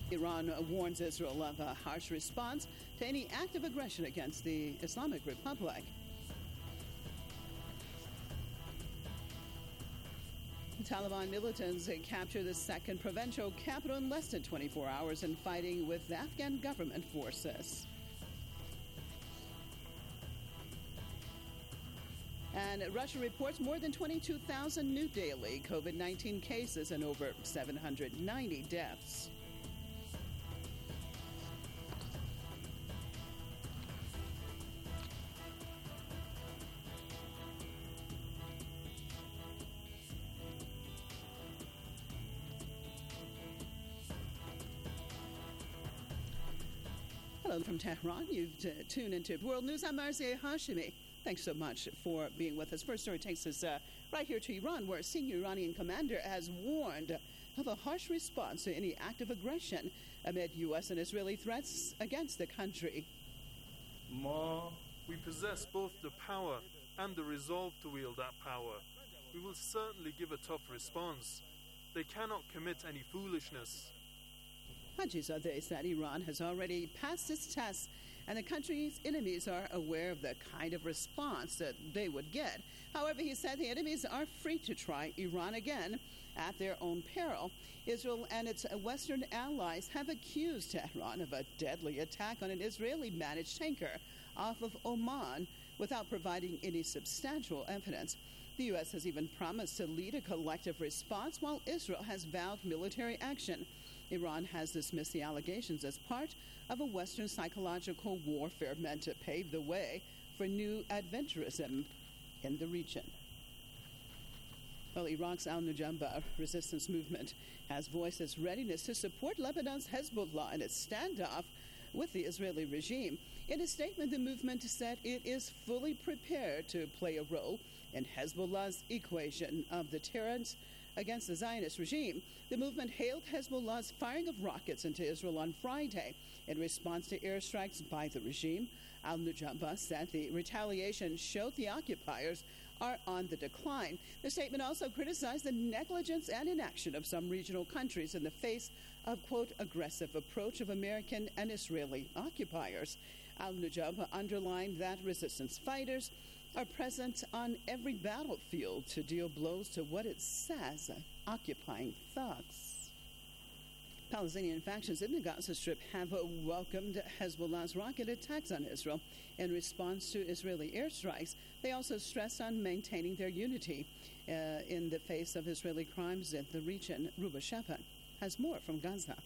Iran warns Israel of a harsh response to any act of aggression against the Islamic Republic. Taliban militants capture the second provincial capital in less than 24 hours in fighting with the Afghan government forces. And Russia reports more than 22,000 new daily COVID-19 cases and over 790 deaths. Hello from Tehran. You've tuned into World News. I'm Marzieh Hashemi. Thanks so much for being with us. First story takes us right here to Iran, where a senior Iranian commander has warned of a harsh response to any act of aggression amid U.S. and Israeli threats against the country. We possess both the power and the resolve to wield that power. We will certainly give a tough response. They cannot commit any foolishness. Hajizadeh said Iran has already passed its tests and the country's enemies are aware of the kind of response that they would get. However, he said the enemies are free to try Iran again at their own peril. Israel and its Western allies have accused Tehran of a deadly attack on an Israeli-managed tanker off of Oman without providing any substantial evidence. The U.S. has even promised to lead a collective response while Israel has vowed military action. Iran has dismissed the allegations as part of a Western psychological warfare meant to pave the way for new adventurism in the region. Well, Iraq's al-Nujaba resistance movement has voiced its readiness to support Lebanon's Hezbollah in its standoff with the Israeli regime. In a statement, the movement said it is fully prepared to play a role in Hezbollah's equation of deterrence against the Zionist regime. The movement hailed Hezbollah's firing of rockets into Israel on Friday in response to airstrikes by the regime. Al-Nujaba said the retaliation showed the occupiers are on the decline. The statement also criticized the negligence and inaction of some regional countries in the face of, quote, aggressive approach of American and Israeli occupiers. Al-Nujaba underlined that resistance fighters are present on every battlefield to deal blows to what it says occupying thugs. Palestinian factions in the Gaza Strip have welcomed Hezbollah's rocket attacks on Israel in response to Israeli airstrikes. They also stressed on maintaining their unity in the face of Israeli crimes in the region. Ruba Shepherd has more from Gaza.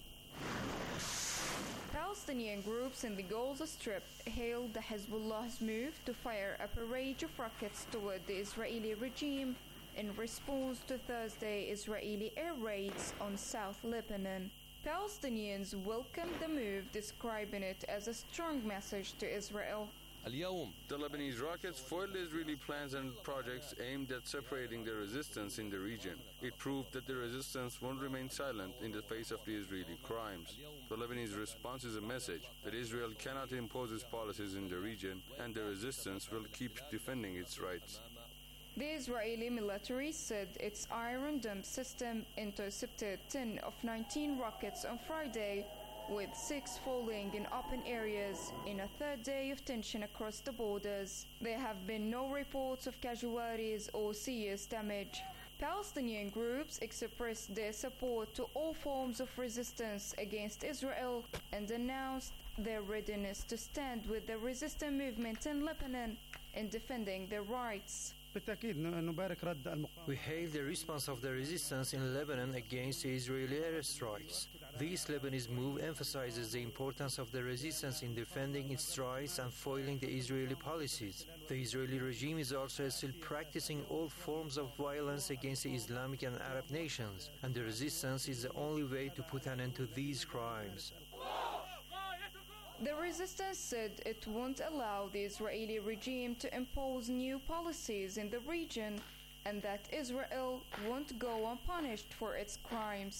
Palestinian groups in the Gaza Strip hailed the Hezbollah's move to fire a barrage of rockets toward the Israeli regime in response to Thursday Israeli air raids on South Lebanon. Palestinians welcomed the move, describing it as a strong message to Israel. The Lebanese rockets foiled Israeli plans and projects aimed at separating the resistance in the region. It proved that the resistance won't remain silent in the face of the Israeli crimes. The Lebanese response is a message that Israel cannot impose its policies in the region and the resistance will keep defending its rights. The Israeli military said its Iron Dome system intercepted 10 of 19 rockets on Friday, with 6 falling in open areas in a third day of tension across the borders. There have been no reports of casualties or serious damage. Palestinian groups expressed their support to all forms of resistance against Israel and announced their readiness to stand with the resistance movement in Lebanon in defending their rights. We hail the response of the resistance in Lebanon against the Israeli airstrikes. This Lebanese move emphasizes the importance of the resistance in defending its rights and foiling the Israeli policies. The Israeli regime is also still practicing all forms of violence against the Islamic and Arab nations, and the resistance is the only way to put an end to these crimes. The resistance said it won't allow the Israeli regime to impose new policies in the region and that Israel won't go unpunished for its crimes.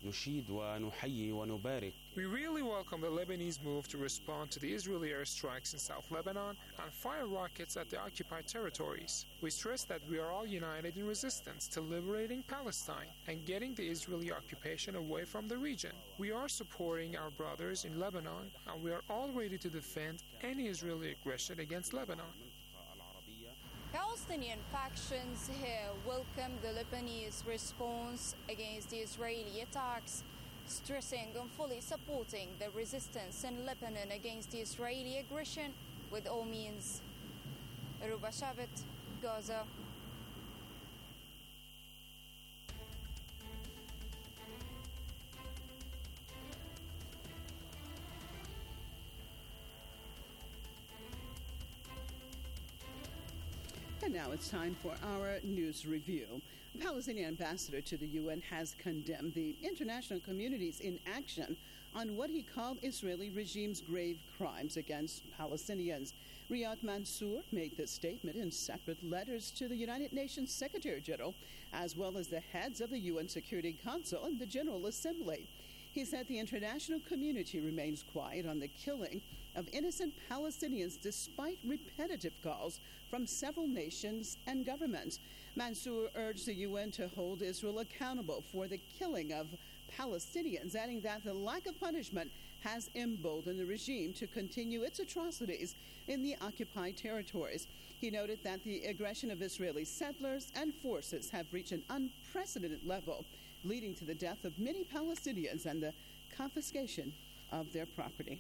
نشيد ونحيي ونبارك. We really welcome the Lebanese move to respond to the Israeli airstrikes in South Lebanon and fire rockets at the occupied territories. We stress that we are all united in resistance to liberating Palestine and getting the Israeli occupation away from the region. We are supporting our brothers in Lebanon, and we are all ready to defend any Israeli aggression against Lebanon. Palestinian factions here welcome the Lebanese response against the Israeli attacks, stressing on fully supporting the resistance in Lebanon against the Israeli aggression with all means. Ruba Shabbat, Gaza. And now it's time for our news review. The Palestinian ambassador to the UN has condemned the international community's inaction on what he called Israeli regime's grave crimes against Palestinians. Riyad Mansour made this statement in separate letters to the United Nations Secretary General, as well as the heads of the UN Security Council and the General Assembly. He said the international community remains quiet on the killing of innocent Palestinians despite repetitive calls from several nations and governments. Mansour urged the UN to hold Israel accountable for the killing of Palestinians, adding that the lack of punishment has emboldened the regime to continue its atrocities in the occupied territories. He noted that the aggression of Israeli settlers and forces have reached an unprecedented level, leading to the death of many Palestinians and the confiscation of their property.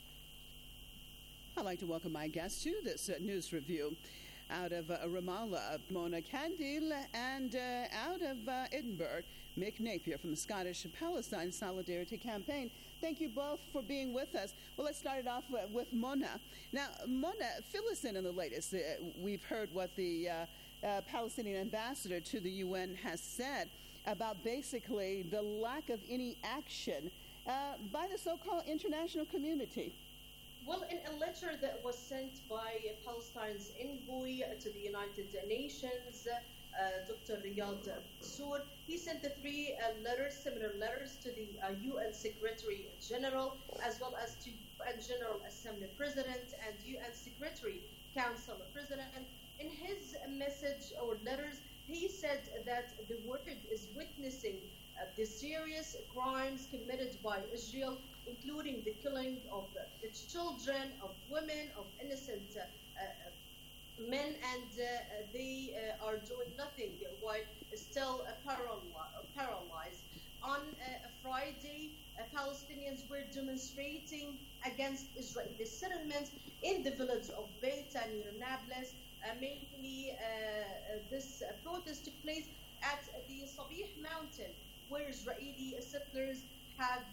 I'd like to welcome my guests to this news review. Out of Ramallah, Mona Kandil, and out of Edinburgh, Mick Napier from the Scottish Palestine Solidarity Campaign. Thank you both for being with us. Well, let's start it off with Mona. Now, Mona, fill us in on the latest. We've heard what the Palestinian ambassador to the UN has said about basically the lack of any action by the so-called international community. Well, in a letter that was sent by Palestine's envoy to the United Nations, Dr. Riyad Mansour, he sent the three similar letters to the UN Secretary General, as well as to General Assembly President and UN Secretary Council President. In his message or letters, he said that the world is witnessing the serious crimes committed by Israel, including the killing of its children, of women, of innocent men, and they are doing nothing while still paralyzed. On Friday, Palestinians were demonstrating against Israeli settlements in the village of Beita near Nablus. Mainly, this protest took place at the Sabih mountain, where Israeli settlers have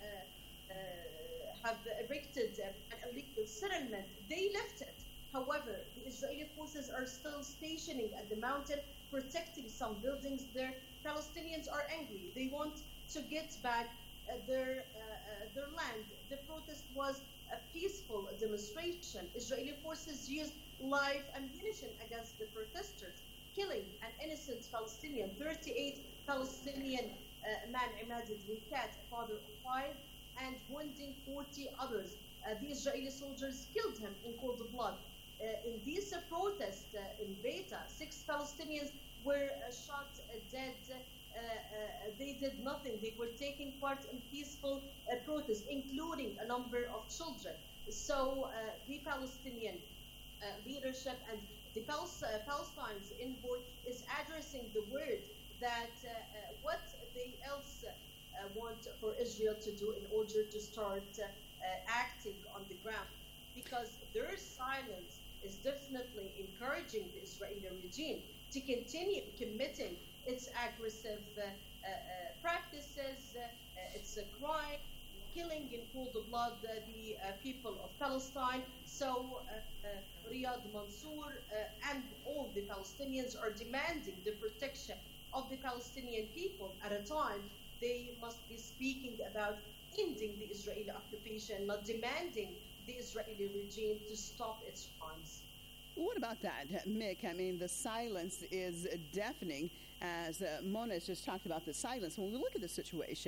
erected an illegal settlement. They left it. However, the Israeli forces are still stationing at the mountain, protecting some buildings there. Palestinians are angry. They want to get back their land. The protest was a peaceful demonstration. Israeli forces used live ammunition against the protesters, killing an innocent Palestinian, 38 Palestinian man, Imad Rikat, father of 5, and wounding 40 others. The Israeli soldiers killed him in cold blood. In these protests in Beita, 6 Palestinians were shot dead. They did nothing. They were taking part in peaceful protests, including a number of children. So the Palestinian leadership and the Palestine's envoy is addressing the world that what they else want for Israel to do in order to start acting on the ground, because their silence is definitely encouraging the Israeli regime to continue committing its aggressive practices, its crime, killing in cold blood the people of Palestine. So Riyad Mansour and all the Palestinians are demanding the protection of the Palestinian people at a time they must be speaking about ending the Israeli occupation, not demanding the Israeli regime to stop its crimes. What about that, Mick? I mean, the silence is deafening, as Mona has just talked about the silence. When we look at the situation,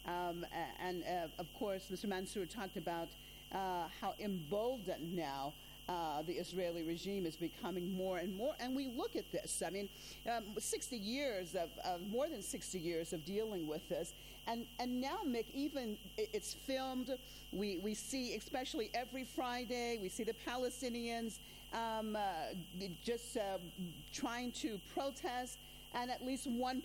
Of course, Mr. Mansour talked about how emboldened now the Israeli regime is becoming more and more. And we look at this. I mean, 60 years more than 60 years of dealing with this. And now, Mick, even it's filmed. We see, especially every Friday, we see the Palestinians just trying to protest. And at least one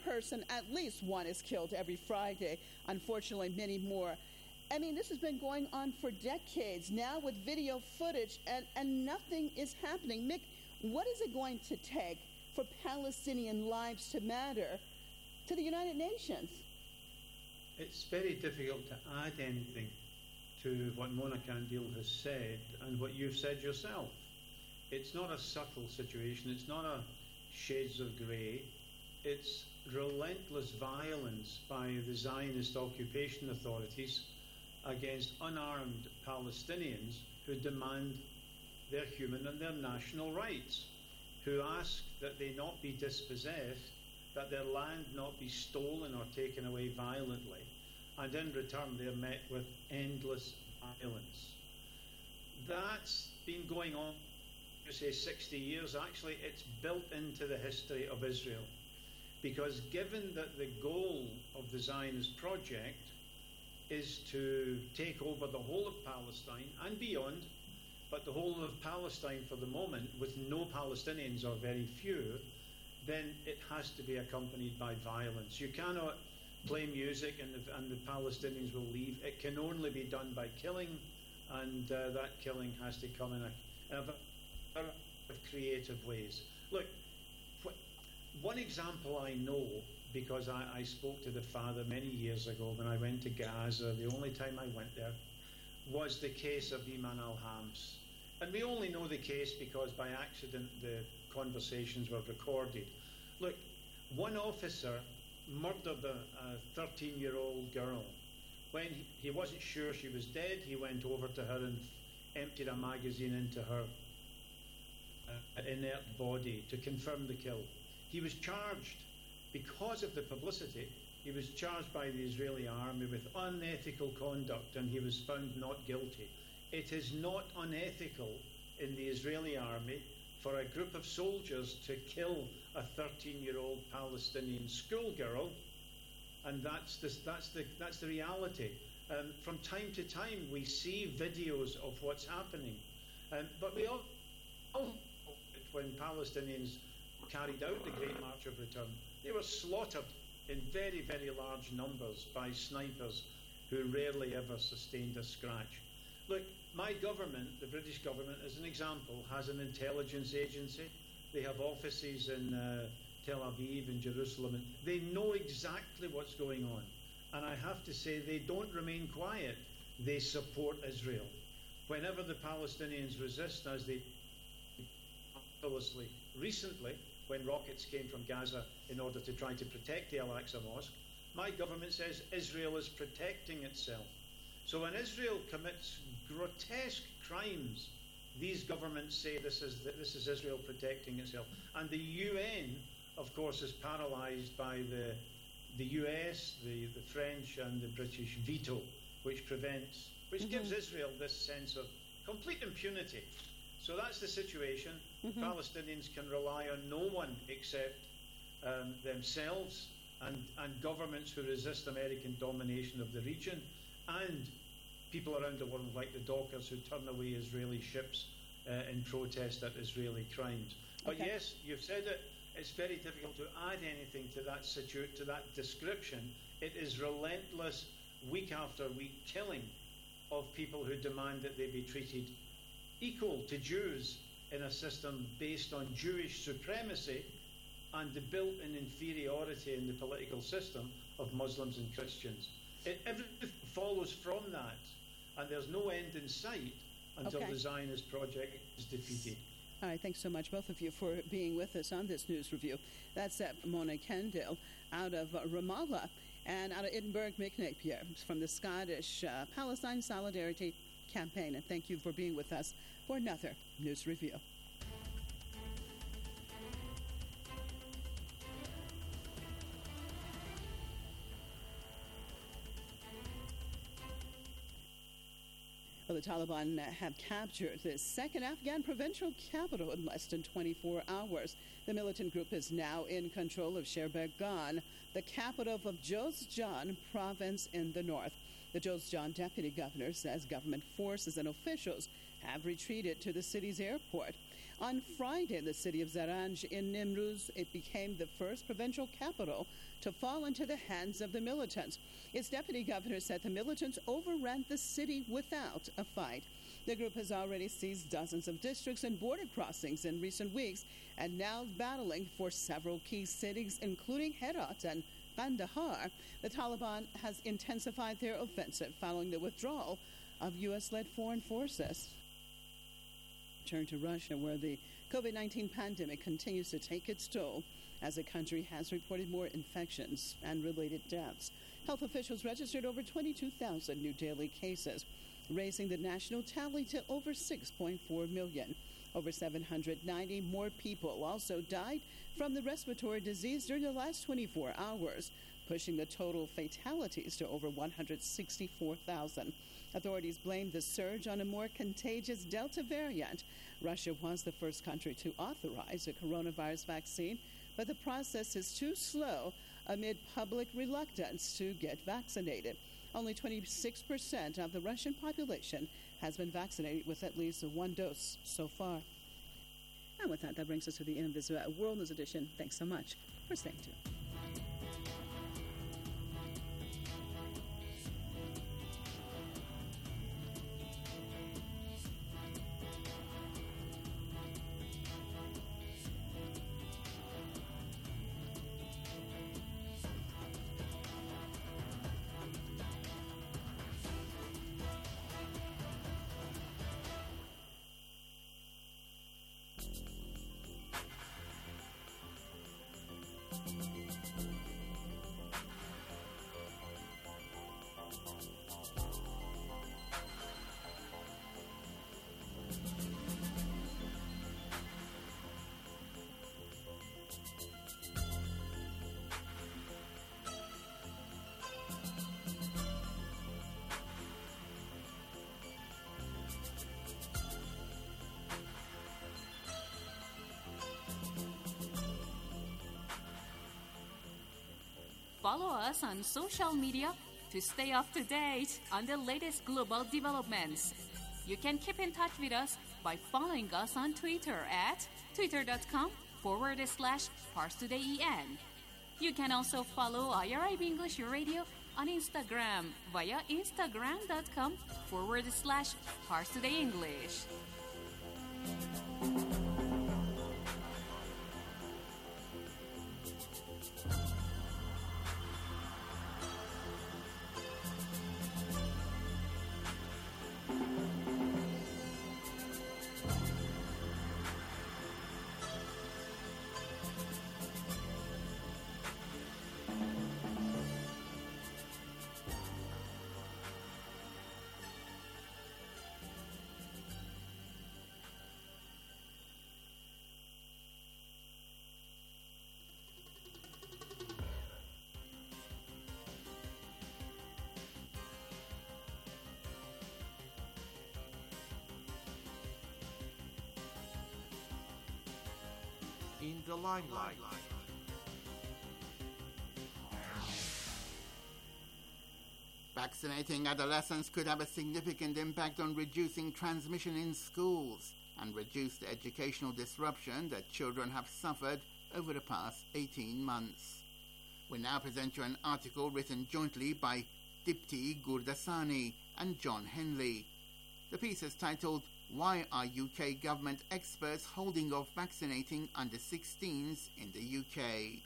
is killed every Friday. Unfortunately, many more. I mean, this has been going on for decades now with video footage, and nothing is happening. Mick, what is it going to take for Palestinian lives to matter to the United Nations? It's very difficult to add anything to what Mona Kandil has said and what you've said yourself. It's not a subtle situation. It's not a shades of grey. It's relentless violence by the Zionist occupation authorities against unarmed Palestinians who demand their human and their national rights, who ask that they not be dispossessed, that their land not be stolen or taken away violently, and in return they're met with endless violence. That's been going on, you say 60 years. Actually, it's built into the history of Israel, because given that the goal of the Zionist project is to take over the whole of Palestine and beyond, but the whole of Palestine for the moment with no Palestinians or very few, then it has to be accompanied by violence. You cannot play music and the Palestinians will leave. It can only be done by killing, and that killing has to come in a variety of creative ways. Look, one example I know, because I spoke to the father many years ago when I went to Gaza, the only time I went there, was the case of Iman al-Hams. And we only know the case because by accident the conversations were recorded. Look, one officer murdered a 13-year-old girl. When he wasn't sure she was dead, he went over to her and emptied a magazine into her inert body to confirm the kill. He was charged. Because of the publicity, he was charged by the Israeli army with unethical conduct, and he was found not guilty. It is not unethical in the Israeli army for a group of soldiers to kill a 13-year-old Palestinian schoolgirl, and that's the reality. From time to time, we see videos of what's happening, but we all when Palestinians carried out the Great March of Return, they were slaughtered in very, very large numbers by snipers who rarely ever sustained a scratch. Look, my government, the British government, as an example, has an intelligence agency. They have offices in Tel Aviv and Jerusalem, and they know exactly what's going on. And I have to say, they don't remain quiet. They support Israel. Whenever the Palestinians resist, as they recently, when rockets came from Gaza in order to try to protect the Al-Aqsa Mosque, my government says Israel is protecting itself. So when Israel commits grotesque crimes, these governments say this is Israel protecting itself. And the UN, of course, is paralysed by the US, the French and the British veto, which gives Israel this sense of complete impunity. So that's the situation. Palestinians can rely on no one except themselves and governments who resist American domination of the region, and people around the world like the Dockers who turn away Israeli ships in protest at Israeli crimes. But yes, you've said it. It's very difficult to add anything to that description. It is relentless, week after week, killing of people who demand that they be treated equal to Jews in a system based on Jewish supremacy and the built-in inferiority in the political system of Muslims and Christians. Everything follows from that, and there's no end in sight until the Zionist project is defeated. All right, thanks so much, both of you, for being with us on this news review. That's Mona Kandil out of Ramallah, and out of Edinburgh, Mick Napier from the Scottish Palestine Solidarity Campaign. And thank you for being with us for another news review. Well, the Taliban have captured the second Afghan provincial capital in less than 24 hours. The militant group is now in control of Sherbergan, the capital of Jozjan province in the north. The Jozjan deputy governor says government forces and officials have retreated to the city's airport. On Friday, the city of Zaranj in Nimruz, it became the first provincial capital to fall into the hands of the militants. Its deputy governor said the militants overran the city without a fight. The group has already seized dozens of districts and border crossings in recent weeks and now battling for several key cities, including Herat and Kandahar. The Taliban has intensified their offensive following the withdrawal of U.S.-led foreign forces. Turn to Russia, where the COVID-19 pandemic continues to take its toll as the country has reported more infections and related deaths. Health officials registered over 22,000 new daily cases, raising the national tally to over 6.4 million. Over 790 more people also died from the respiratory disease during the last 24 hours, pushing the total fatalities to over 164,000. Authorities blame the surge on a more contagious Delta variant. Russia was the first country to authorize a coronavirus vaccine, but the process is too slow amid public reluctance to get vaccinated. Only 26% of the Russian population has been vaccinated with at least one dose so far. And with that brings us to the end of this World News Edition. Thanks so much for staying tuned. Follow us on social media to stay up to date on the latest global developments. You can keep in touch with us by following us on Twitter at twitter.com/ParsTodayEN. You can also follow IRIB English Radio on Instagram via instagram.com/ParsTodayEnglish. In the limelight. Vaccinating adolescents could have a significant impact on reducing transmission in schools and reduce the educational disruption that children have suffered over the past 18 months. We now present you an article written jointly by Dipti Gurdasani and John Henley. The piece is titled, "Why are UK government experts holding off vaccinating under 16s in the UK?"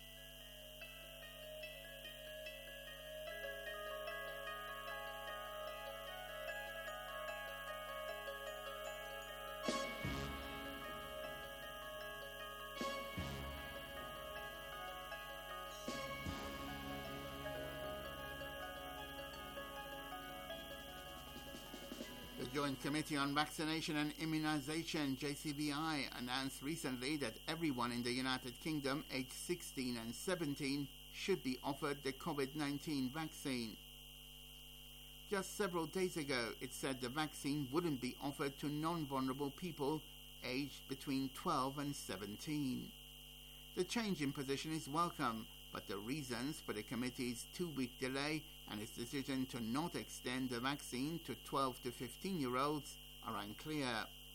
The Joint Committee on Vaccination and Immunization, JCVI, announced recently that everyone in the United Kingdom aged 16 and 17 should be offered the COVID-19 vaccine. Just several days ago, it said the vaccine wouldn't be offered to non-vulnerable people aged between 12 and 17. The change in position is welcome, but the reasons for the committee's 2-week delay and its decision to not extend the vaccine to 12 to 15-year-olds are unclear.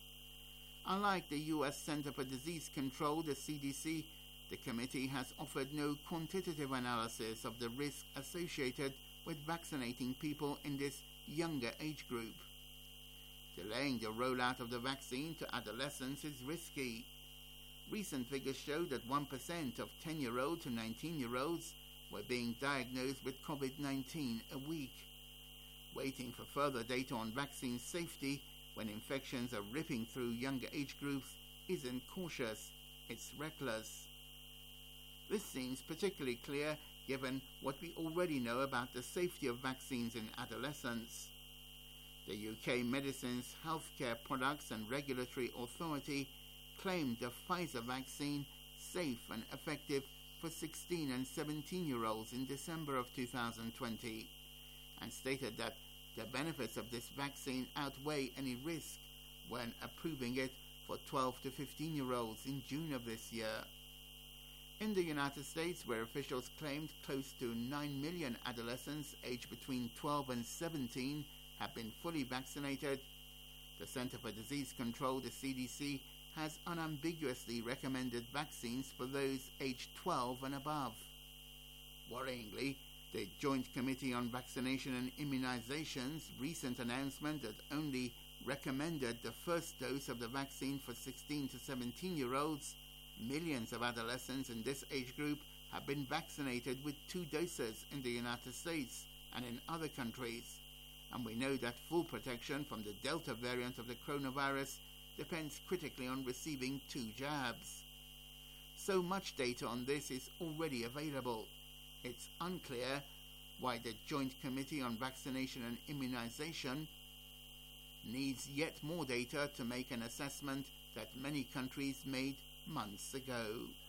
Unlike the U.S. Center for Disease Control, the CDC, the committee has offered no quantitative analysis of the risk associated with vaccinating people in this younger age group. Delaying the rollout of the vaccine to adolescents is risky. Recent figures show that 1% of 10-year-olds to 19-year-olds were being diagnosed with COVID-19 a week. Waiting for further data on vaccine safety when infections are ripping through younger age groups isn't cautious, it's reckless. This seems particularly clear given what we already know about the safety of vaccines in adolescents. The UK Medicines Healthcare Products and Regulatory Authority claimed the Pfizer vaccine safe and effective for 16 and 17-year-olds in December of 2020 and stated that the benefits of this vaccine outweigh any risk when approving it for 12 to 15-year-olds in June of this year. In the United States, where officials claimed close to 9 million adolescents aged between 12 and 17 have been fully vaccinated, the Center for Disease Control, the CDC, has unambiguously recommended vaccines for those aged 12 and above. Worryingly, the Joint Committee on Vaccination and Immunization's recent announcement that only recommended the first dose of the vaccine for 16 to 17-year-olds, millions of adolescents in this age group have been vaccinated with 2 doses in the United States and in other countries, and we know that full protection from the Delta variant of the coronavirus depends critically on receiving 2 jabs. So much data on this is already available. It's unclear why the Joint Committee on Vaccination and Immunization needs yet more data to make an assessment that many countries made months ago.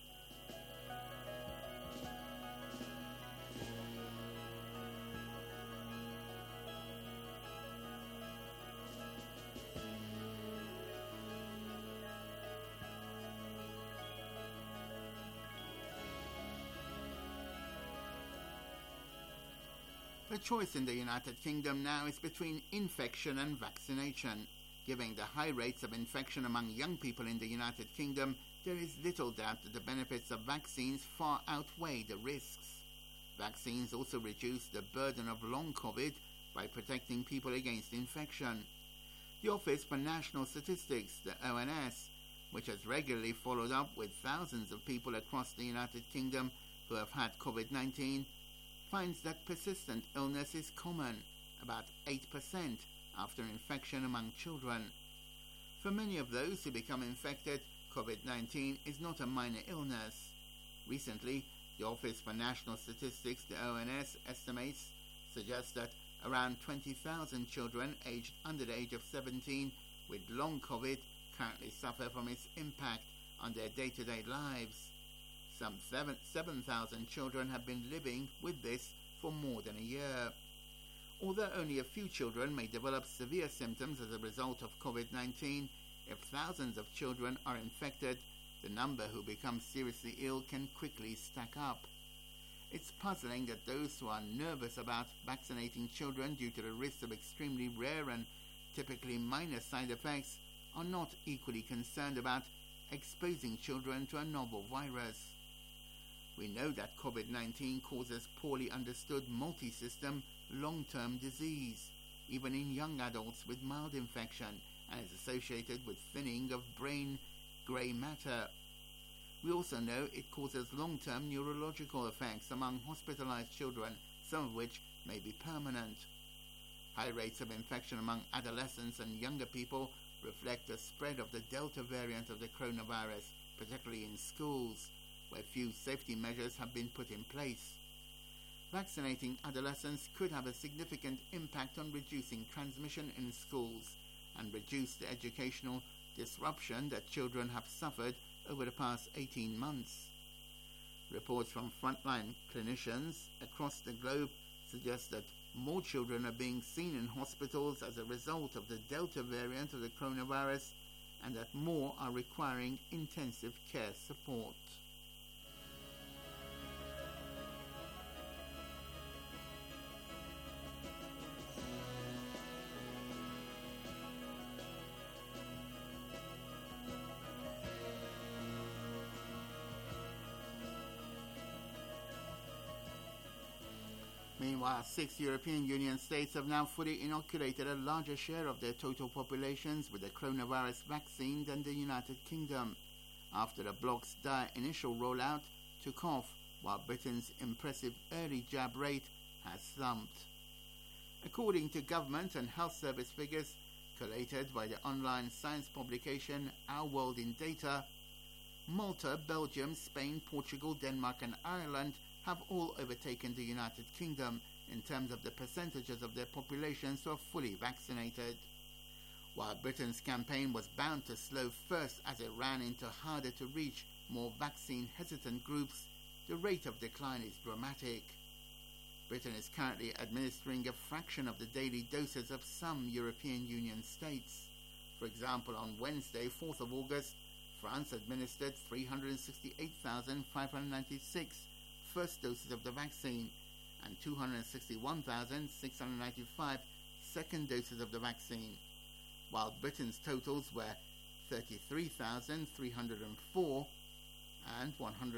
The choice in the United Kingdom now is between infection and vaccination. Given the high rates of infection among young people in the United Kingdom, there is little doubt that the benefits of vaccines far outweigh the risks. Vaccines also reduce the burden of long COVID by protecting people against infection. The Office for National Statistics, the ONS, which has regularly followed up with thousands of people across the United Kingdom who have had COVID-19, finds that persistent illness is common, about 8% after infection among children. For many of those who become infected, COVID-19 is not a minor illness. Recently, the Office for National Statistics, the ONS, estimates suggest that around 20,000 children aged under the age of 17 with long COVID currently suffer from its impact on their day-to-day lives. Some 7,000 children have been living with this for more than a year. Although only a few children may develop severe symptoms as a result of COVID-19, if thousands of children are infected, the number who become seriously ill can quickly stack up. It's puzzling that those who are nervous about vaccinating children due to the risk of extremely rare and typically minor side effects are not equally concerned about exposing children to a novel virus. We know that COVID-19 causes poorly understood multi-system long-term disease, even in young adults with mild infection, and is associated with thinning of brain grey matter. We also know it causes long-term neurological effects among hospitalized children, some of which may be permanent. High rates of infection among adolescents and younger people reflect the spread of the Delta variant of the coronavirus, particularly in schools, where few safety measures have been put in place. Vaccinating adolescents could have a significant impact on reducing transmission in schools and reduce the educational disruption that children have suffered over the past 18 months. Reports from frontline clinicians across the globe suggest that more children are being seen in hospitals as a result of the Delta variant of the coronavirus, and that more are requiring intensive care support. Meanwhile, 6 European Union states have now fully inoculated a larger share of their total populations with the coronavirus vaccine than the United Kingdom, after the bloc's dire initial rollout took off, while Britain's impressive early jab rate has slumped. According to government and health service figures collated by the online science publication Our World in Data, Malta, Belgium, Spain, Portugal, Denmark and Ireland have all overtaken the United Kingdom in terms of the percentages of their populations who are fully vaccinated. While Britain's campaign was bound to slow first as it ran into harder to reach, more vaccine-hesitant groups, the rate of decline is dramatic. Britain is currently administering a fraction of the daily doses of some European Union states. For example, on Wednesday, 4th of August, France administered 368,596 first doses of the vaccine and 261,695 second doses of the vaccine, while Britain's totals were 33,304 and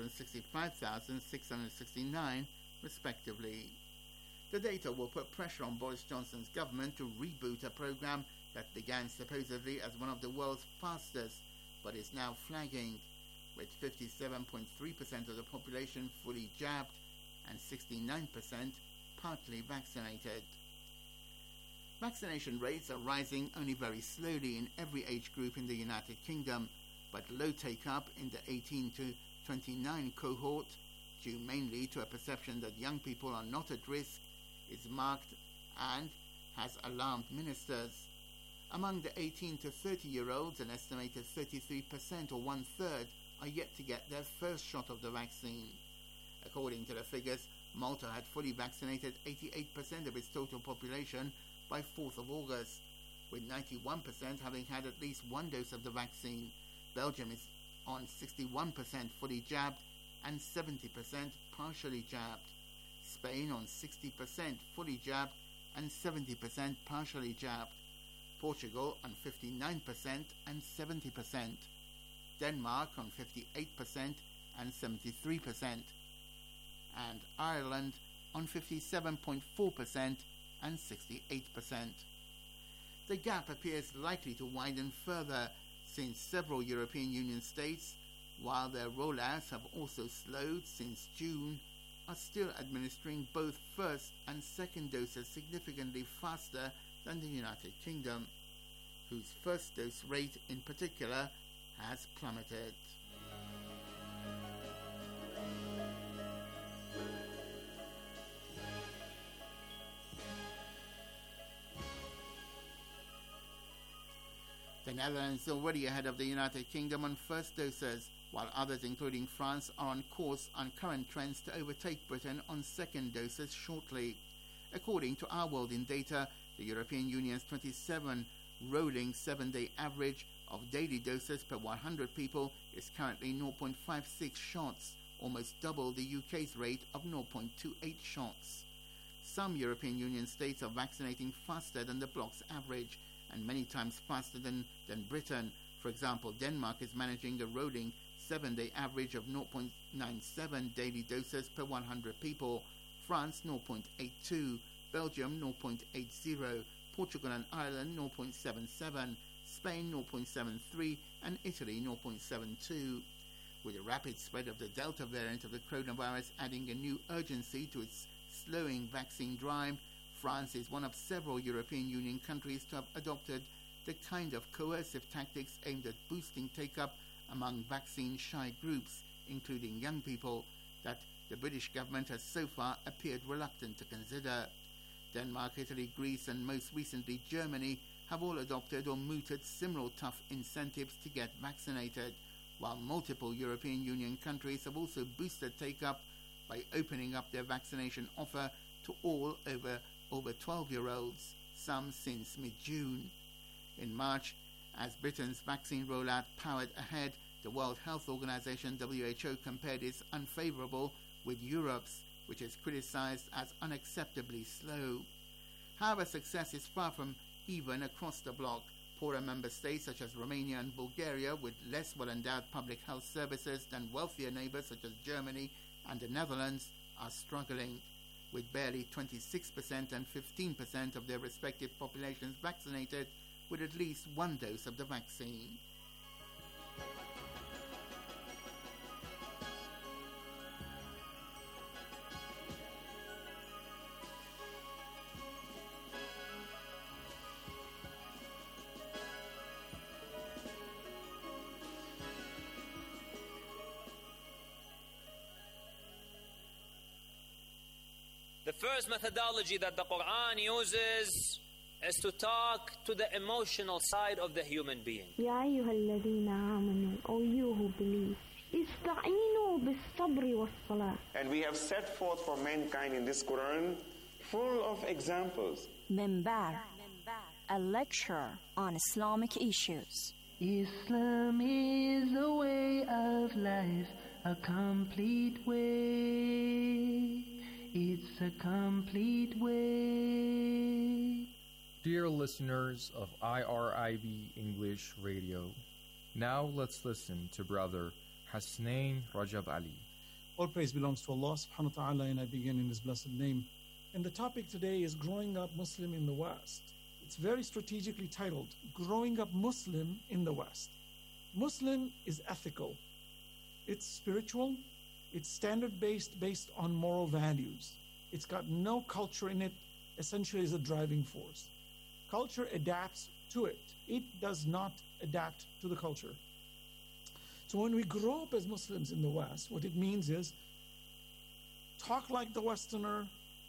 165,669 respectively. The data will put pressure on Boris Johnson's government to reboot a program that began supposedly as one of the world's fastest but is now flagging, with 57.3% of the population fully jabbed and 69% partly vaccinated. Vaccination rates are rising only very slowly in every age group in the United Kingdom, but low take-up in the 18 to 29 cohort, due mainly to a perception that young people are not at risk, is marked and has alarmed ministers. Among the 18 to 30-year-olds, an estimated 33% or one-third are yet to get their first shot of the vaccine. According to the figures, Malta had fully vaccinated 88% of its total population by 4th of August, with 91% having had at least one dose of the vaccine. Belgium is on 61% fully jabbed and 70% partially jabbed. Spain on 60% fully jabbed and 70% partially jabbed. Portugal on 59% and 70%. Denmark on 58% and 73%. And Ireland on 57.4% and 68%. The gap appears likely to widen further since several European Union states, while their rollouts have also slowed since June, are still administering both first and second doses significantly faster than the United Kingdom, whose first dose rate in particular has plummeted. The Netherlands is already ahead of the United Kingdom on first doses, while others, including France, are on course on current trends to overtake Britain on second doses shortly. According to Our World in Data, the European Union's 27 rolling 7-day average of daily doses per 100 people is currently 0.56 shots, almost double the UK's rate of 0.28 shots. Some European Union states are vaccinating faster than the bloc's average, and many times faster than Britain. For example, Denmark is managing a rolling 7-day average of 0.97 daily doses per 100 people, France 0.82, Belgium 0.80, Portugal and Ireland 0.77, Spain 0.73 and Italy 0.72. With the rapid spread of the Delta variant of the coronavirus adding a new urgency to its slowing vaccine drive, France is one of several European Union countries to have adopted the kind of coercive tactics aimed at boosting take-up among vaccine-shy groups, including young people, that the British government has so far appeared reluctant to consider. Denmark, Italy, Greece and most recently Germany have all adopted or mooted similar tough incentives to get vaccinated, while multiple European Union countries have also boosted take-up by opening up their vaccination offer to all over over 12-year-olds, some since mid-June. In March, as Britain's vaccine rollout powered ahead, the World Health Organization (WHO) compared its unfavorable with Europe's, which is criticized as unacceptably slow. However, success is far from even across the bloc. Poorer member states such as Romania and Bulgaria, with less well-endowed public health services than wealthier neighbors such as Germany and the Netherlands, are struggling, with barely 26% and 15% of their respective populations vaccinated with at least one dose of the vaccine. The first methodology that the Quran uses is to talk to the emotional side of the human being. يا أيها الذين آمنوا, O you who believe, استعينوا بالصبر والصلاة. And we have set forth for mankind in this Quran full of examples. Minbar, a lecture on Islamic issues. Islam is a way of life, a complete way. It's a complete way. Dear listeners of IRIB English Radio, now let's listen to Brother Hasnain Rajab Ali. All praise belongs to Allah subhanahu wa ta'ala, and I begin in His blessed name. And the topic today is Growing Up Muslim in the West. It's very strategically titled, Growing Up Muslim in the West. Muslim is ethical. It's spiritual. It's standard-based, based on moral values. It's got no culture in it, essentially is a driving force. Culture adapts to it. It does not adapt to the culture. So when we grow up as Muslims in the West, what it means is talk like the Westerner,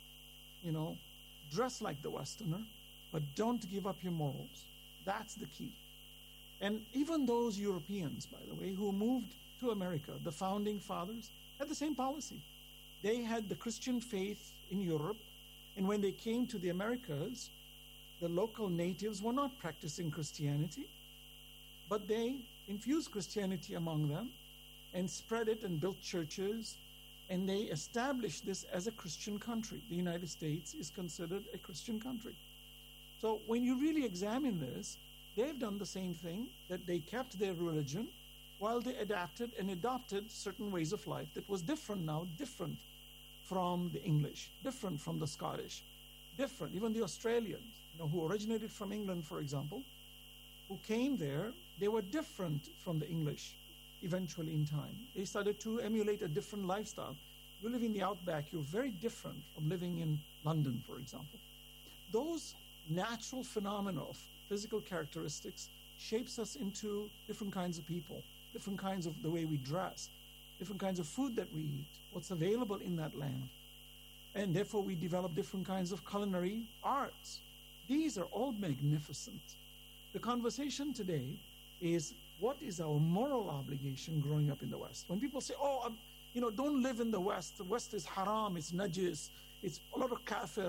dress like the Westerner, but don't give up your morals. That's the key. And even those Europeans, by the way, who moved to America, the founding fathers, had the same policy. They had the Christian faith in Europe, and when they came to the Americas, the local natives were not practicing Christianity, but they infused Christianity among them and spread it and built churches, and they established this as a Christian country. The United States is considered a Christian country. So when you really examine this, they've done the same thing, that they kept their religion while they adapted and adopted certain ways of life that was different from the English, different from the Scottish, different. Even the Australians, who originated from England, for example, who came there, they were different from the English eventually in time. They started to emulate a different lifestyle. You live in the outback, you're very different from living in London, for example. Those natural phenomena of physical characteristics shapes us into different kinds of people, different kinds of the way we dress, different kinds of food that we eat, what's available in that land. And therefore we develop different kinds of culinary arts. These are all magnificent. The conversation today is, what is our moral obligation growing up in the West? When people say, don't live in the West is haram, it's najis, it's a lot of kafir,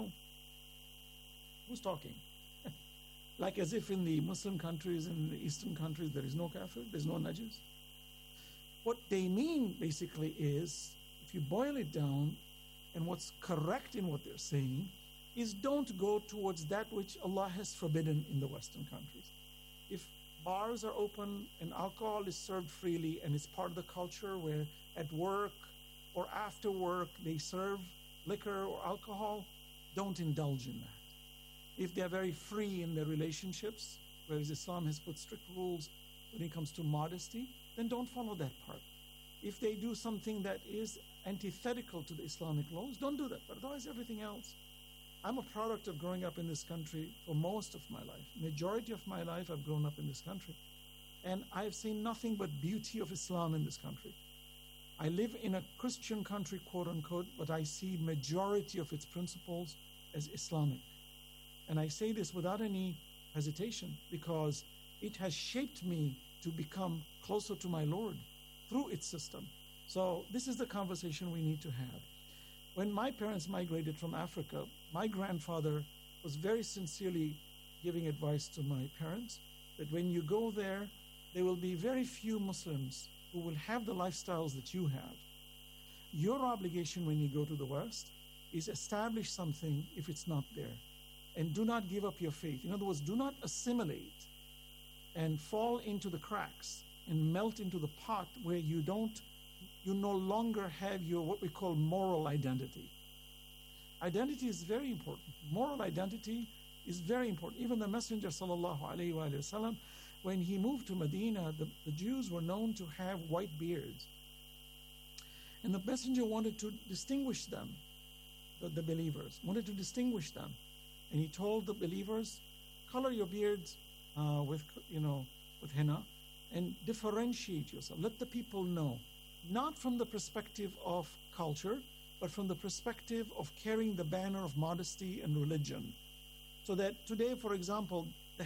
Who's talking? Like as if in the Muslim countries, in the Eastern countries, there is no kafir, there's no najis. What they mean basically is, if you boil it down, and what's correct in what they're saying, is don't go towards that which Allah has forbidden in the Western countries. If bars are open and alcohol is served freely and it's part of the culture where at work or after work they serve liquor or alcohol, don't indulge in that. If they're very free in their relationships, whereas Islam has put strict rules when it comes to modesty, then don't follow that part. If they do something that is antithetical to the Islamic laws, don't do that. But otherwise, everything else. I'm a product of growing up in this country for most of my life. Majority of my life, I've grown up in this country. And I've seen nothing but beauty of Islam in this country. I live in a Christian country, quote unquote, but I see majority of its principles as Islamic. And I say this without any hesitation because it has shaped me to become closer to my Lord through its system. So this is the conversation we need to have. When my parents migrated from Africa, my grandfather was very sincerely giving advice to my parents that when you go there will be very few Muslims who will have the lifestyles that you have. Your obligation when you go to the West is establish something if it's not there. And do not give up your faith. In other words, do not assimilate and fall into the cracks and melt into the pot where you no longer have your what we call moral identity. Identity is very important. Moral identity is very important. Even the Messenger sallallahu alaihi wasallam, when he moved to Medina, the Jews were known to have white beards. And the Messenger wanted to distinguish them, the believers, wanted to distinguish them. And he told the believers, color your beards with henna and differentiate yourself. Let the people know, not from the perspective of culture, but from the perspective of carrying the banner of modesty and religion. So that today, for example, the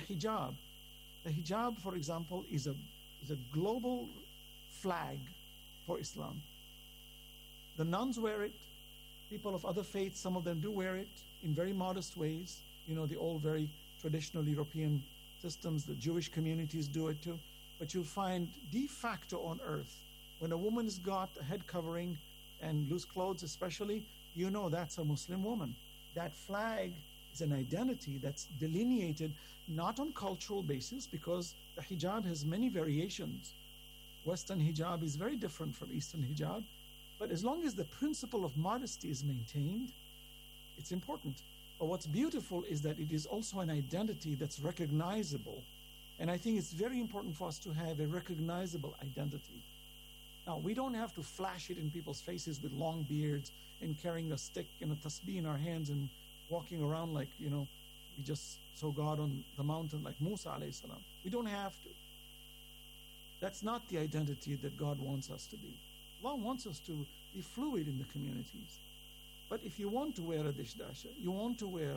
hijab, for example, is a global flag for Islam. The nuns wear it. People of other faiths, some of them do wear it in very modest ways. The old, very traditional European systems. The Jewish communities do it too. But you'll find de facto on earth, when a woman's got a head covering and loose clothes especially, that's a Muslim woman. That flag is an identity that's delineated not on cultural basis, because the hijab has many variations. Western hijab is very different from Eastern hijab. But as long as the principle of modesty is maintained, it's important. But what's beautiful is that it is also an identity that's recognizable. And I think it's very important for us to have a recognizable identity. Now, we don't have to flash it in people's faces with long beards and carrying a stick and a tasbih in our hands and walking around like, we just saw God on the mountain like Musa alayhi salam. We don't have to. That's not the identity that God wants us to be. Allah wants us to be fluid in the communities. But if you want to wear a dishdasha, you want to wear,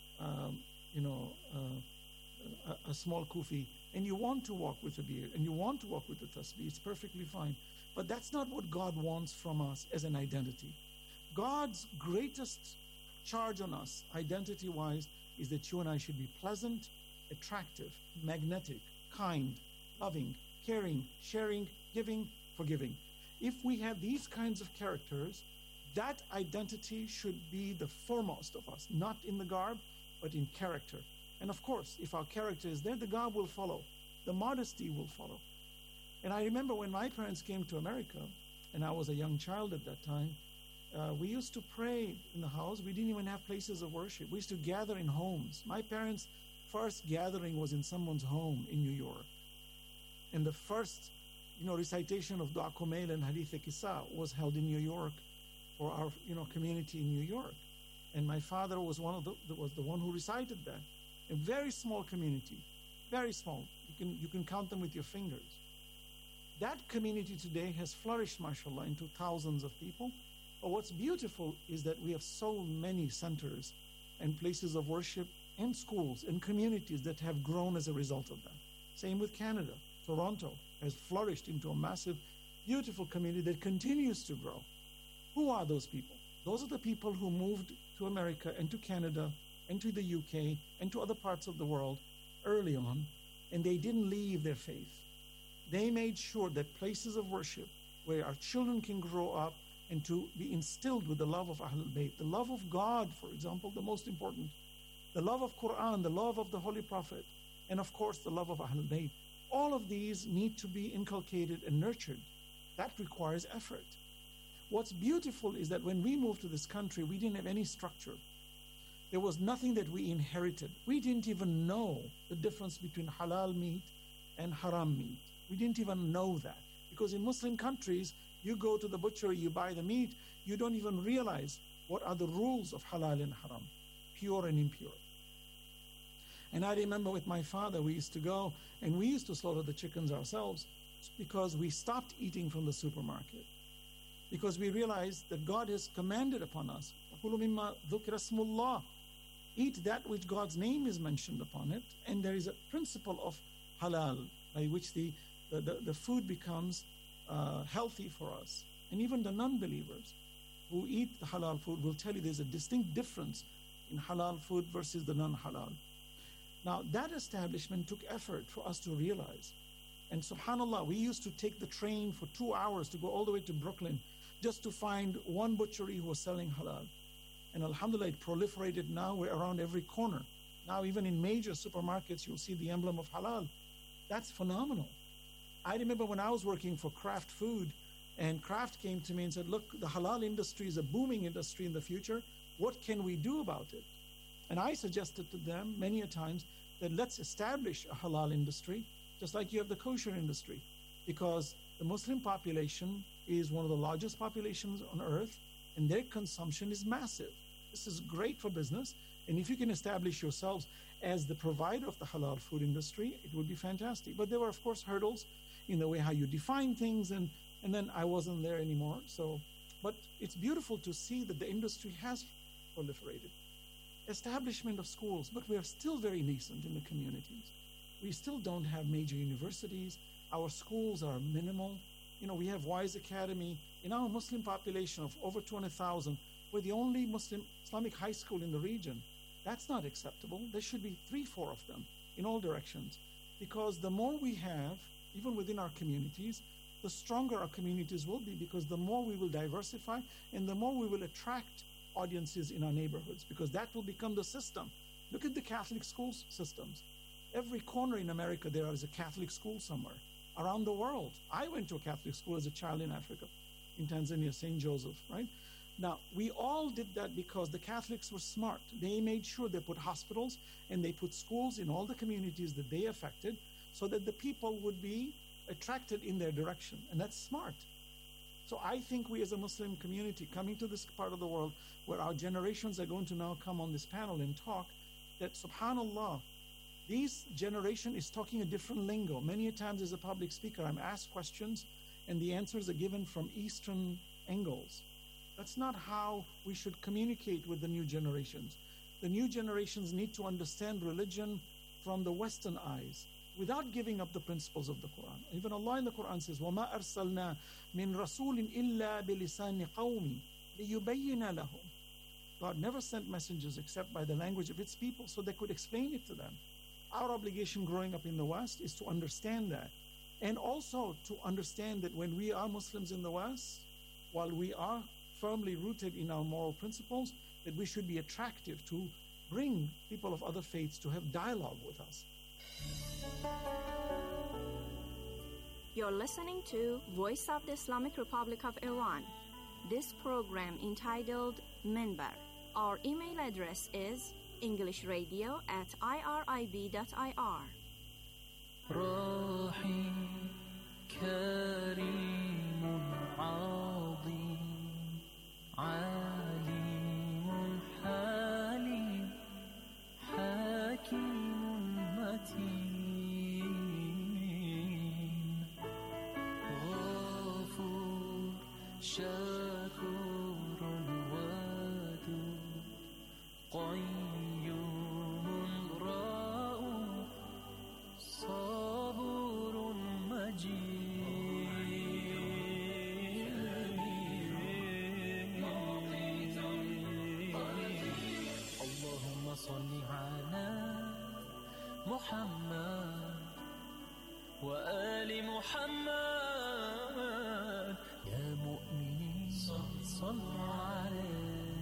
a small kufi, and you want to walk with a beard, and you want to walk with the tasbih, it's perfectly fine. But that's not what God wants from us as an identity. God's greatest charge on us, identity-wise, is that you and I should be pleasant, attractive, magnetic, kind, loving, caring, sharing, giving, forgiving. If we have these kinds of characters, that identity should be the foremost of us, not in the garb, but in character. And of course, if our character is there, the garb will follow. The modesty will follow. And I remember when my parents came to America, and I was a young child at that time, we used to pray in the house. We didn't even have places of worship. We used to gather in homes. My parents' first gathering was in someone's home in New York. And the first recitation of Dua Kumail and Hadith Kisa was held in New York for our community in New York. And my father was the one who recited that. A very small community, very small. You can count them with your fingers. That community today has flourished, mashallah, into thousands of people. But what's beautiful is that we have so many centers and places of worship and schools and communities that have grown as a result of that. Same with Canada. Toronto has flourished into a massive, beautiful community that continues to grow. Who are those people? Those are the people who moved to America and to Canada and to the UK and to other parts of the world early on, and they didn't leave their faith. They made sure that places of worship where our children can grow up and to be instilled with the love of Ahlul Bayt, the love of God, for example, the most important, the love of Quran, the love of the Holy Prophet, and of course the love of Ahlul Bayt. All of these need to be inculcated and nurtured. That requires effort. What's beautiful is that when we moved to this country, we didn't have any structure. There was nothing that we inherited. We didn't even know the difference between halal meat and haram meat. We didn't even know that. Because in Muslim countries, you go to the butcher, you buy the meat, you don't even realize what are the rules of halal and haram, pure and impure. And I remember with my father, we used to go and we used to slaughter the chickens ourselves because we stopped eating from the supermarket. Because we realized that God has commanded upon us, eat that which God's name is mentioned upon it, and there is a principle of halal by which the food becomes healthy for us. And even the non-believers who eat the halal food will tell you there's a distinct difference in halal food versus the non-halal. Now, that establishment took effort for us to realize. And subhanAllah, we used to take the train for 2 hours to go all the way to Brooklyn just to find one butchery who was selling halal. And alhamdulillah, it proliferated now. We're around every corner. Now, even in major supermarkets, you'll see the emblem of halal. That's phenomenal. I remember when I was working for Kraft Food, and Kraft came to me and said, look, the halal industry is a booming industry in the future. What can we do about it? And I suggested to them many a times that let's establish a halal industry, just like you have the kosher industry, because the Muslim population is one of the largest populations on earth, and their consumption is massive. This is great for business, and if you can establish yourselves as the provider of the halal food industry, it would be fantastic. But there were, of course, hurdles in the way how you define things, and then I wasn't there anymore. But it's beautiful to see that the industry has proliferated. Establishment of schools, but we are still very nascent in the communities. We still don't have major universities. Our schools are minimal. We have Wise Academy. In our Muslim population of over 200,000, we're the only Muslim Islamic high school in the region. That's not acceptable. There should be 3-4 of them in all directions, because the more we have, even within our communities, the stronger our communities will be, because the more we will diversify and the more we will attract audiences in our neighborhoods, because that will become the system. Look at the Catholic school systems. Every corner in America there is a Catholic school somewhere. Around the world. I went to a Catholic school as a child in Africa, in Tanzania, St. Joseph, right? Now, we all did that because the Catholics were smart. They made sure they put hospitals and they put schools in all the communities that they affected so that the people would be attracted in their direction. And that's smart. So I think we as a Muslim community coming to this part of the world where our generations are going to now come on this panel and talk, that subhanAllah, this generation is talking a different lingo. Many a times as a public speaker, I'm asked questions and the answers are given from Eastern angles. That's not how we should communicate with the new generations. The new generations need to understand religion from the Western eyes without giving up the principles of the Quran. Even Allah in the Quran says, وَمَا أَرْسَلْنَا مِن رَسُولٍ إِلَّا بِلِسَانِ قَوْمِ لِيُبَيِّنَ لَهُمْ. God never sent messengers except by the language of its people so they could explain it to them. Our obligation growing up in the West is to understand that. And also to understand that when we are Muslims in the West, while we are firmly rooted in our moral principles, that we should be attractive to bring people of other faiths to have dialogue with us. You're listening to Voice of the Islamic Republic of Iran. This program entitled Minbar. Our email address is englishradio@irib.ir. رحيم كريم عظيم عليم حليم حكيم متين غفور شكور ودود قيوم رؤوف صبور مجيد اللهم صل على محمد وآل محمد يا مؤمنين صلوا عليه.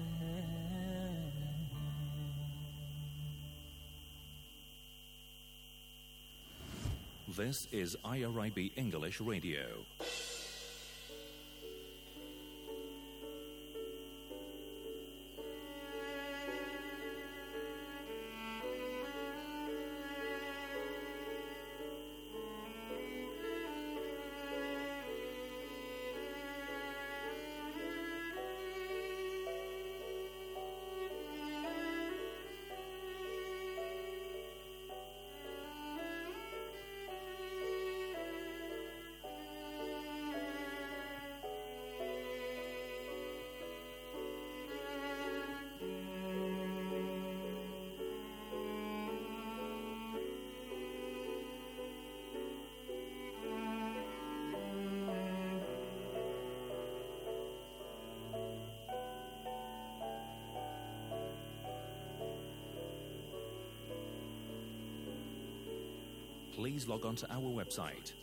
This is IRIB English Radio. please log on to our website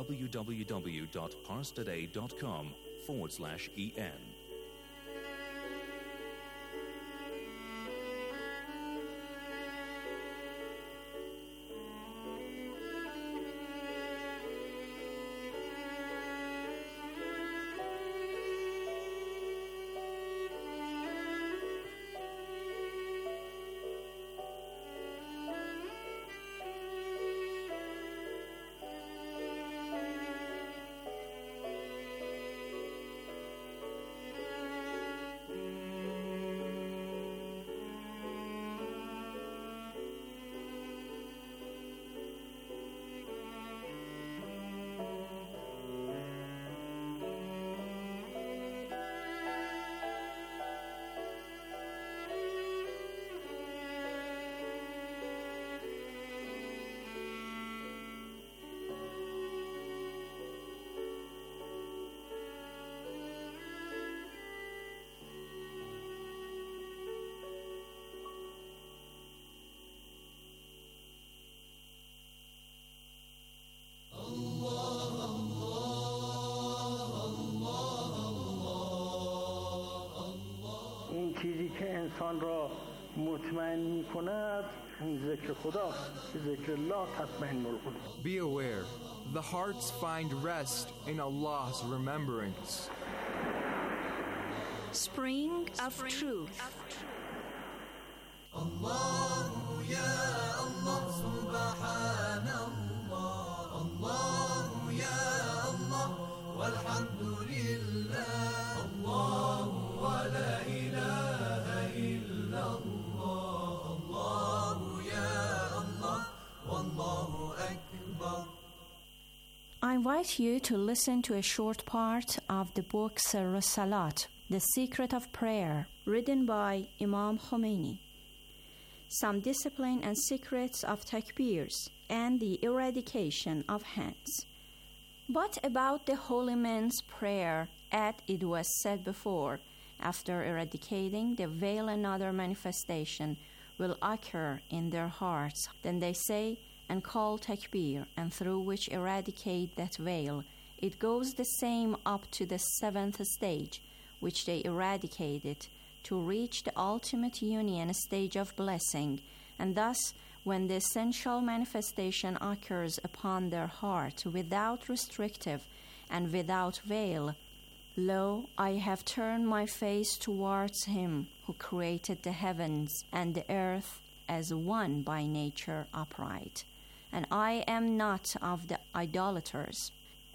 www.parstoday.com/en. چیزی که انسان را مطمئن می کند اون ذکر خداست که ذکر الله تطمئن القلوب. Be aware, the hearts find rest in Allah's remembrance. Spring of Truth. Allah ya Allah subhanallah, Allah ya Allah walhamdulillah, Allah wa la ilaha illallah, Allah ya Allah wallahu akbar. I invite you to listen to a short part of the book Sirr Salat, The Secret of Prayer, written by Imam Khomeini. Some discipline and secrets of takbirs and the eradication of hands. But about the holy men's prayer, as it was said before, after eradicating the veil, another manifestation will occur in their hearts. Then they say and call takbir, and through which eradicate that veil. It goes the same up to the seventh stage, which they eradicated, to reach the ultimate union stage of blessing. And thus, when the essential manifestation occurs upon their heart without restrictive and without veil, lo, I have turned my face towards him who created the heavens and the earth as one by nature upright, and I am not of the idolaters.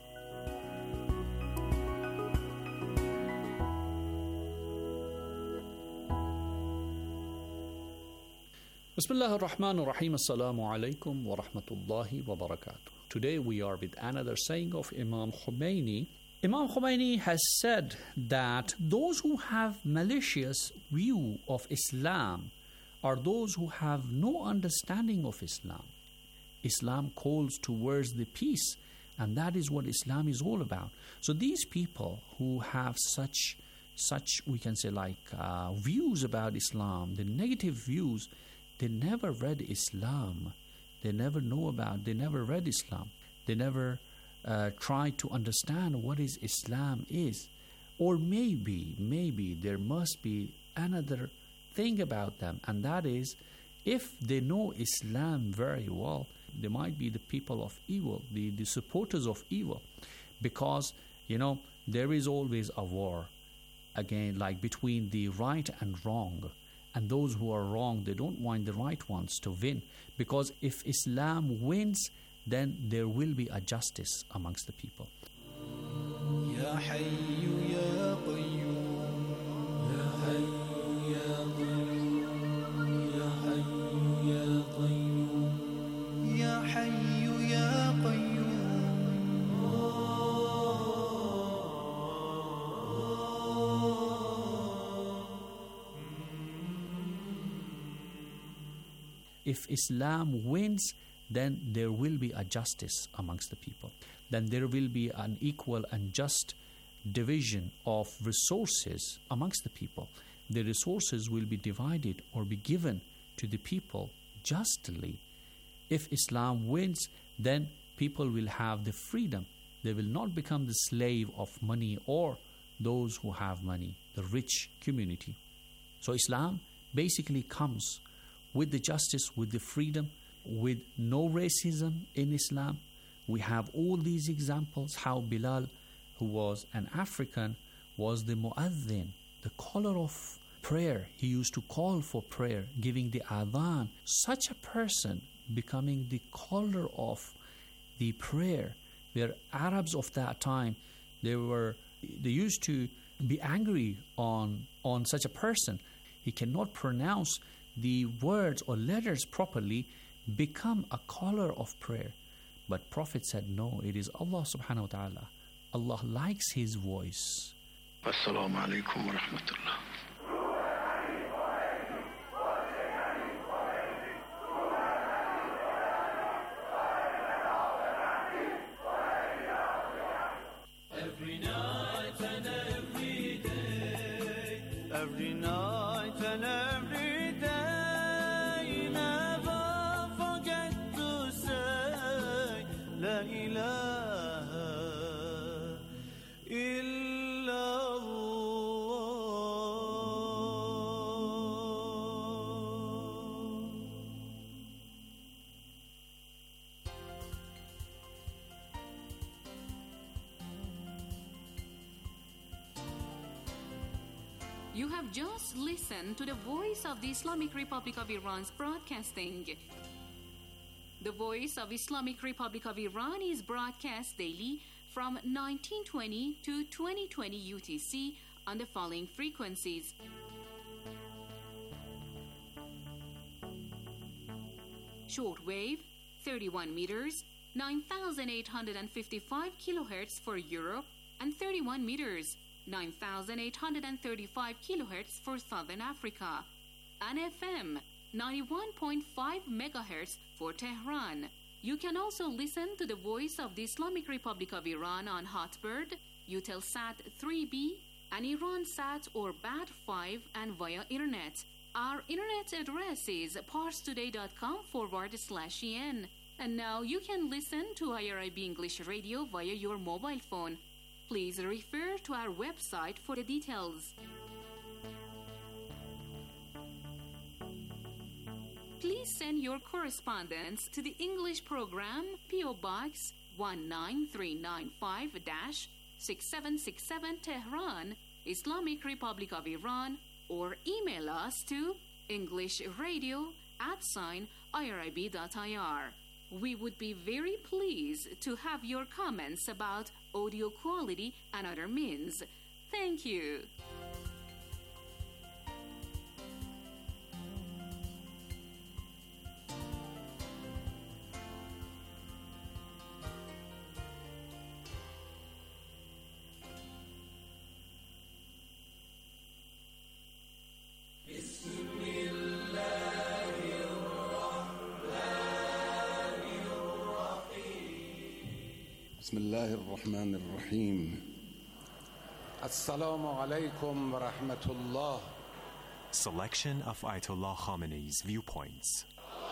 Bismillah ar-Rahman ar-Rahim. Assalamu alaikum wa rahmatullahi wa barakatuh. Today we are with another saying of Imam Khomeini. Imam Khomeini has said that those who have malicious view of Islam are those who have no understanding of Islam. Islam calls towards the peace, and that is what Islam is all about. So these people who have such we can say views about Islam, the negative views, they never read Islam. They never read Islam. They never tried to understand what is Islam is. Or maybe there must be another thing about them, and that is, if they know Islam very well, they might be the people of evil, the supporters of evil, because there is always a war again, like between the right and wrong, and those who are wrong, they don't want the right ones to win, because if Islam wins, then there will be a justice amongst the people. Ya Hayyu Ya Qayyum, Ya Hayyu Ya Qayyum, Ya Hayyu Ya Qayyum, Ya Hayyu Ya Qayyum. If Islam wins, then there will be a justice amongst the people. Then there will be an equal and just division of resources amongst the people. The resources will be divided or be given to the people justly. If Islam wins, then people will have the freedom. They will not become the slave of money or those who have money, the rich community. So Islam basically comes with the justice, with the freedom, with no racism in Islam. We have all these examples how Bilal, who was an African, was the mu'adhin, the caller of prayer. He used to call for prayer, giving the adhan. Such a person becoming the caller of the prayer, where Arabs of that time, they used to be angry on such a person. He cannot pronounce the words or letters properly, become a caller of prayer. But Prophet said, no, it is Allah subhanahu wa ta'ala. Allah likes his voice. Assalamu alaikum wa rahmatullah. Every night and every day, every night and every day, never forget to say La ilaha illallah. You have just listened to the Voice of the Islamic Republic of Iran's broadcasting. The Voice of Islamic Republic of Iran is broadcast daily from 1920 to 2020 UTC on the following frequencies: shortwave 31 meters, 9,855 kilohertz for Europe, and 31 meters, 9,835 kilohertz for Southern Africa, and FM 91.5 megahertz for Tehran. You can also listen to the Voice of the Islamic Republic of Iran on Hotbird, Eutelsat 3B, and IranSat or BAT5, and via Internet. Our internet address is parstoday.com/en. And now you can listen to IRIB English Radio via your mobile phone. Please refer to our website for the details. Please send your correspondence to the English program, P.O. Box 19395-6767 Tehran, Islamic Republic of Iran, or email us to englishradio@irib.ir. We would be very pleased to have your comments about audio quality and other means. Thank you. بسم الله الرحمن الرحيم السلام عليكم ورحمة الله. Selection of Ayatollah Khamenei's viewpoints.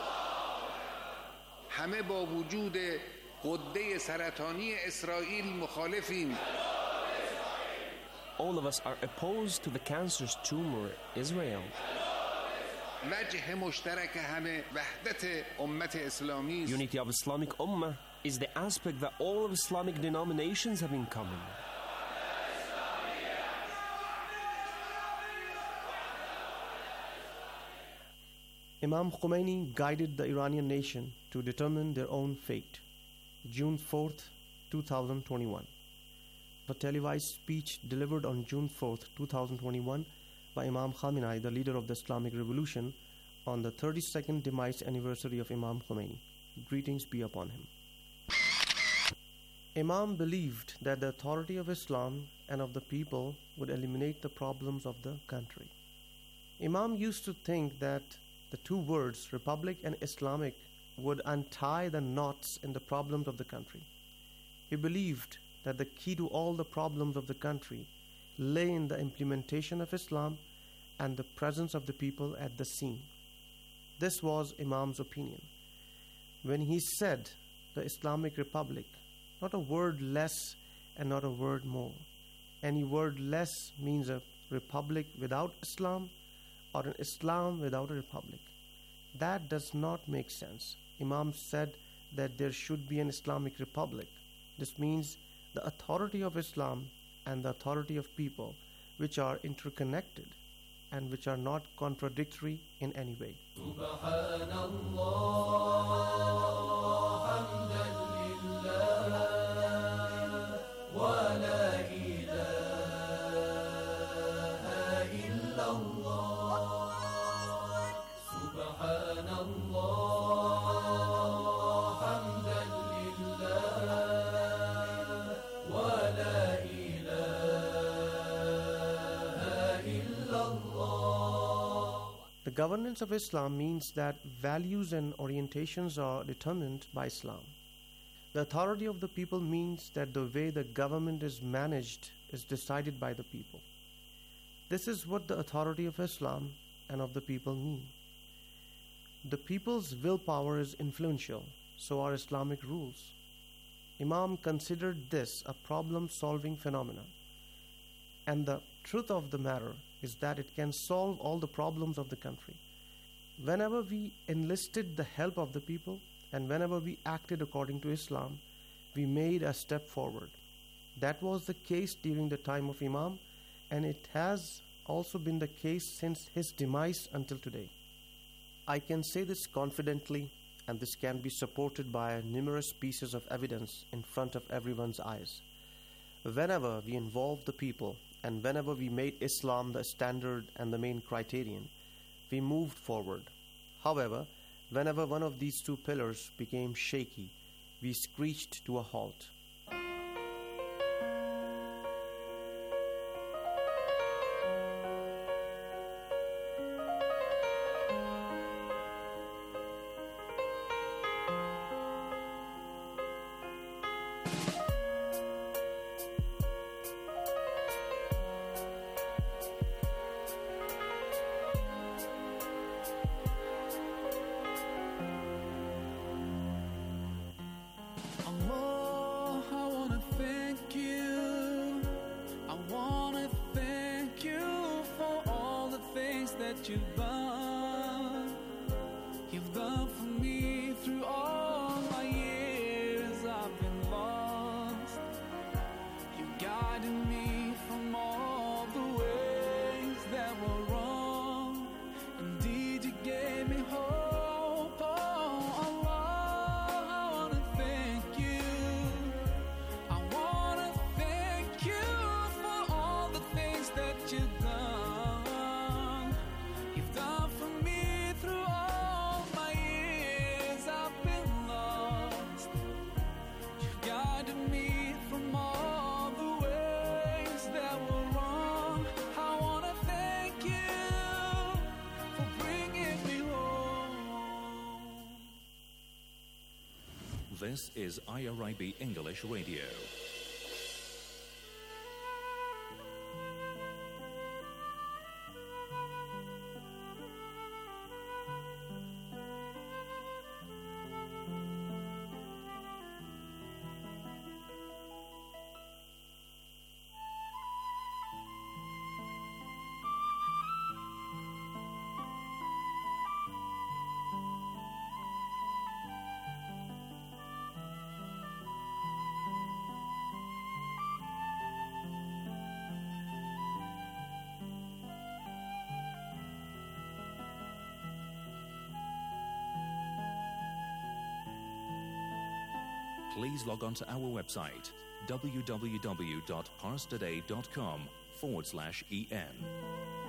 همه با وجود غده سرطانی اسرائیل مخالفیم. All of us are opposed to the cancerous tumor, Israel. وجه مشترک همه وحدت امت اسلامی است. Unity of Islamic Ummah is the aspect that all of Islamic denominations have in common. Imam Khomeini guided the Iranian nation to determine their own fate. June 4th, 2021. A televised speech delivered on June 4th, 2021 by Imam Khamenei, the leader of the Islamic Revolution, on the 32nd demise anniversary of Imam Khomeini. Greetings be upon him. Imam believed that the authority of Islam and of the people would eliminate the problems of the country. Imam used to think that the two words, Republic and Islamic, would untie the knots in the problems of the country. He believed that the key to all the problems of the country lay in the implementation of Islam and the presence of the people at the scene. This was Imam's opinion. When he said the Islamic Republic, not a word less and not a word more. Any word less means a republic without Islam or an Islam without a republic. That does not make sense. Imam said that there should be an Islamic republic. This means the authority of Islam and the authority of people, which are interconnected and which are not contradictory in any way. The governance of Islam means that values and orientations are determined by Islam. The authority of the people means that the way the government is managed is decided by the people. This is what the authority of Islam and of the people mean. The people's willpower is influential, so are Islamic rules. Imam considered this a problem-solving phenomenon, and the truth of the matter is that it can solve all the problems of the country. Whenever we enlisted the help of the people and whenever we acted according to Islam, we made a step forward. That was the case during the time of Imam, and it has also been the case since his demise until today. I can say this confidently, and this can be supported by numerous pieces of evidence in front of everyone's eyes. Whenever we involved the people and whenever we made Islam the standard and the main criterion, we moved forward. However, whenever one of these two pillars became shaky, we screeched to a halt. You've done for me through all my years. I've been lost. You guided me from all the ways that were wrong. Indeed, you gave me hope. Oh Allah, I wanna thank you. I wanna thank you for all the things that you've done. You've done for me through all my years. I've been lost. You've guided me from all the ways that were wrong. I wanna thank you for bringing me home. This is IRIB English Radio. Please log on to our website www.parstoday.com/en.